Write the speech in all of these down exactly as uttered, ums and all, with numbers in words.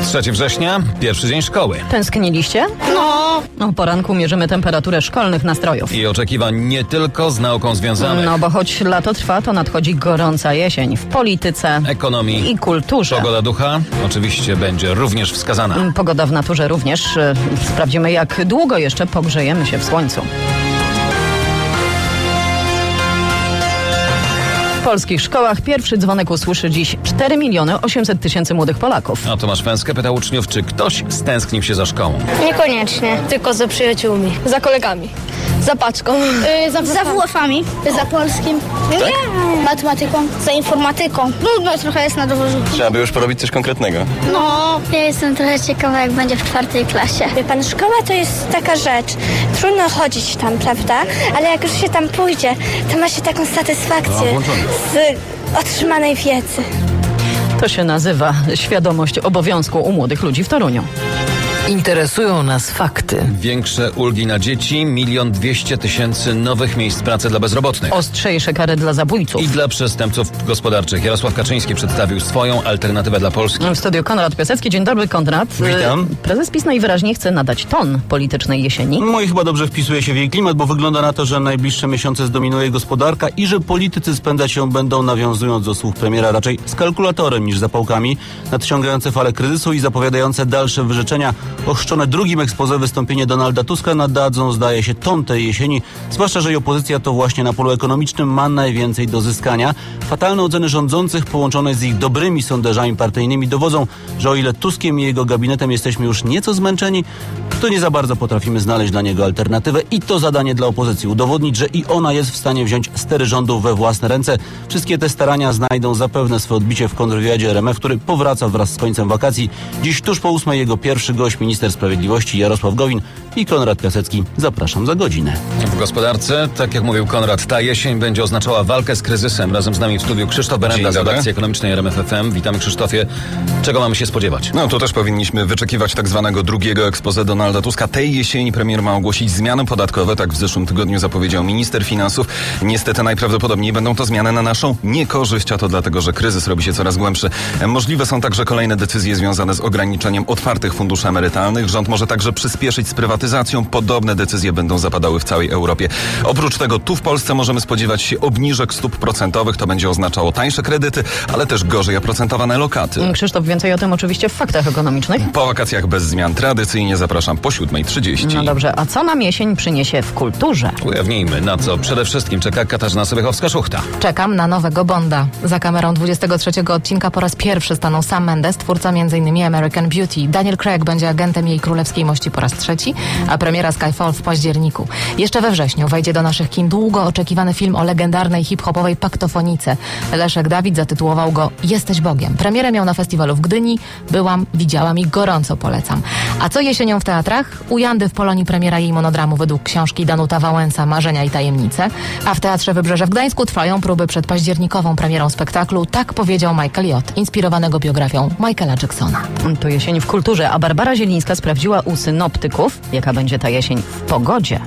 trzeciego września, pierwszy dzień szkoły. Tęskniliście? No. O poranku mierzymy temperaturę szkolnych nastrojów. I oczekiwań nie tylko z nauką związanych. No bo choć lato trwa, to nadchodzi gorąca jesień w polityce, ekonomii i kulturze. Pogoda ducha oczywiście będzie również wskazana. Pogoda w naturze również. Sprawdzimy, jak długo jeszcze pogrzejemy się w słońcu. W polskich szkołach pierwszy dzwonek usłyszy dziś cztery miliony osiemset tysięcy młodych Polaków. A Tomasz Fęskę pyta uczniów, czy ktoś stęsknił się za szkołą. Niekoniecznie. Tylko za przyjaciółmi. Za kolegami. Za paczką. Yy, za, za W F-ami. Za polskim. Nie. Matematyką. Za informatyką. Nudno trochę jest na dworzu. Trzeba by już porobić coś konkretnego. No. Ja jestem trochę ciekawa, jak będzie w czwartej klasie. Wie pan, szkoła to jest taka rzecz. Trudno chodzić tam, prawda? Ale jak już się tam pójdzie, to ma się taką satysfakcję z otrzymanej wiedzy. To się nazywa świadomość obowiązku u młodych ludzi w Toruniu. Interesują nas fakty. Większe ulgi na dzieci, milion dwieście tysięcy nowych miejsc pracy dla bezrobotnych. Ostrzejsze kary dla zabójców. I dla przestępców gospodarczych. Jarosław Kaczyński przedstawił swoją alternatywę dla Polski. W studiu Konrad Piasecki. Dzień dobry, Konrad. Witam. Prezes PiS najwyraźniej chce nadać ton politycznej jesieni. No i chyba dobrze wpisuje się w jej klimat, bo wygląda na to, że najbliższe miesiące zdominuje gospodarka i że politycy spędzać ją będą, nawiązując do słów premiera, raczej z kalkulatorem niż zapałkami, nadciągające fale kryzysu i zapowiadające dalsze wyrzeczenia. Ochrzczone drugim exposé wystąpienie Donalda Tuska nadadzą, zdaje się, ton tej jesieni, zwłaszcza, że i opozycja to właśnie na polu ekonomicznym ma najwięcej do zyskania. Fatalne oceny rządzących połączone z ich dobrymi sondażami partyjnymi dowodzą, że o ile Tuskiem i jego gabinetem jesteśmy już nieco zmęczeni, to nie za bardzo potrafimy znaleźć dla niego alternatywę i to zadanie dla opozycji. Udowodnić, że i ona jest w stanie wziąć stery rządów we własne ręce. Wszystkie te starania znajdą zapewne swe odbicie w kontrwywiadzie R M F, który powraca wraz z końcem wakacji. Dziś tuż po ósmej jego pierwszy gość, minister sprawiedliwości Jarosław Gowin i Konrad Piasecki. Zapraszam za godzinę. W gospodarce, tak jak mówił Konrad, ta jesień będzie oznaczała walkę z kryzysem. Razem z nami w studiu Krzysztof Berenda z redakcji ekonomicznej R M F F M. Witamy, Krzysztofie. Czego mamy się spodziewać? No tu też powinniśmy wyczekiwać tak zwanego drugiego exposé Donalda Tuska. Tej jesieni premier ma ogłosić zmiany podatkowe, tak w zeszłym tygodniu zapowiedział minister finansów. Niestety najprawdopodobniej będą to zmiany na naszą niekorzyść, a to dlatego, że kryzys robi się coraz głębszy. Możliwe są także kolejne decyzje związane z ograniczeniem otwartych funduszy emerytalnych. Rząd może także przyspieszyć z prywatyzacją. Podobne decyzje będą zapadały w całej Europie. Oprócz tego tu w Polsce możemy spodziewać się obniżek stóp procentowych. To będzie oznaczało tańsze kredyty, ale też gorzej oprocentowane lokaty. Krzysztof, więcej o tym oczywiście w faktach ekonomicznych. Po wakacjach bez zmian tradycyjnie zapraszam po siódmej trzydzieści. No dobrze, a co nam jesień przyniesie w kulturze? Ujawnijmy, na co przede wszystkim czeka Katarzyna Sobiechowska-Szuchta. Czekam na nowego Bonda. Za kamerą dwudziestego trzeciego odcinka po raz pierwszy stanął Sam Mendes, twórca między innymi American Beauty. Daniel Craig będzie agentem jej królewskiej mości po raz trzeci, a premiera Skyfall w październiku. Jeszcze we wrześniu wejdzie do naszych kin długo oczekiwany film o legendarnej hip-hopowej paktofonice. Leszek Dawid zatytułował go Jesteś Bogiem. Premierę miał na festiwalu w Gdyni. Byłam, widziałam i gorąco polecam. A co jesienią w teatrach? U Jandy w Polonii premiera jej monodramu według książki Danuta Wałęsa Marzenia i tajemnice. A w Teatrze Wybrzeże w Gdańsku trwają próby przed październikową premierą spektaklu Tak powiedział Michael J., inspirowanego biografią Michaela Jacksona. To jesień w kulturze, a Barbara Zielińska sprawdziła u synoptyków, jaka będzie ta jesień w pogodzie.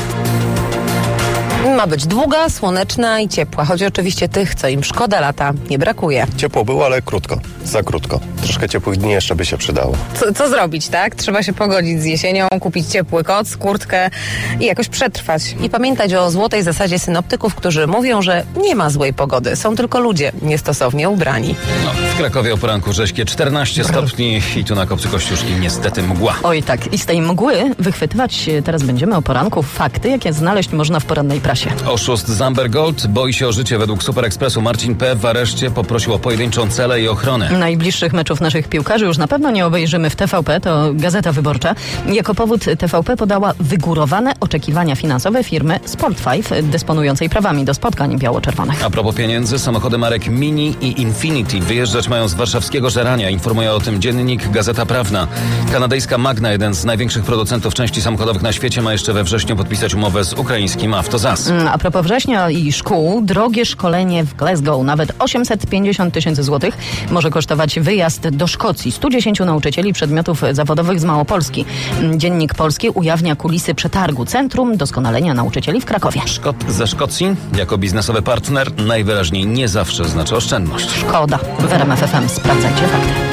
Ma być długa, słoneczna i ciepła, choć oczywiście tych, co im szkoda lata, nie brakuje. Ciepło było, ale krótko, za krótko. Troszkę ciepłych dni jeszcze by się przydało. Co, co zrobić, tak? Trzeba się pogodzić z jesienią, kupić ciepły koc, kurtkę i jakoś przetrwać. I pamiętać o złotej zasadzie synoptyków, którzy mówią, że nie ma złej pogody, są tylko ludzie niestosownie ubrani. No, w Krakowie o poranku rześkie czternaście stopni i tu na Kopcu Kościuszki niestety mgła. Oj tak, i z tej mgły wychwytywać teraz będziemy o poranku fakty, jakie znaleźć można w porannej prasie. Oszust z Amber Gold boi się o życie. Według Super Expressu Marcin P. w areszcie poprosił o pojedynczą celę i ochronę. Najbliższych meczów naszych piłkarzy już na pewno nie obejrzymy w T V P, to Gazeta Wyborcza. Jako powód T V P podała wygórowane oczekiwania finansowe firmy Sport pięć, dysponującej prawami do spotkań biało-czerwonych. A propos pieniędzy, samochody marek Mini i Infiniti wyjeżdżać mają z warszawskiego Żerania. Informuje o tym dziennik Gazeta Prawna. Kanadyjska Magna, jeden z największych producentów części samochodowych na świecie, ma jeszcze we wrześniu podpisać umowę z ukraińskim Автозас. A propos września i szkół, drogie szkolenie w Glasgow, nawet osiemset pięćdziesiąt tysięcy złotych, może kosztować wyjazd do Szkocji. stu dziesięciu nauczycieli przedmiotów zawodowych z Małopolski. Dziennik Polski ujawnia kulisy przetargu Centrum Doskonalenia Nauczycieli w Krakowie. Szkot ze Szkocji jako biznesowy partner najwyraźniej nie zawsze znaczy oszczędność. Szkoda. W R M F F M sprawdzajcie fakty.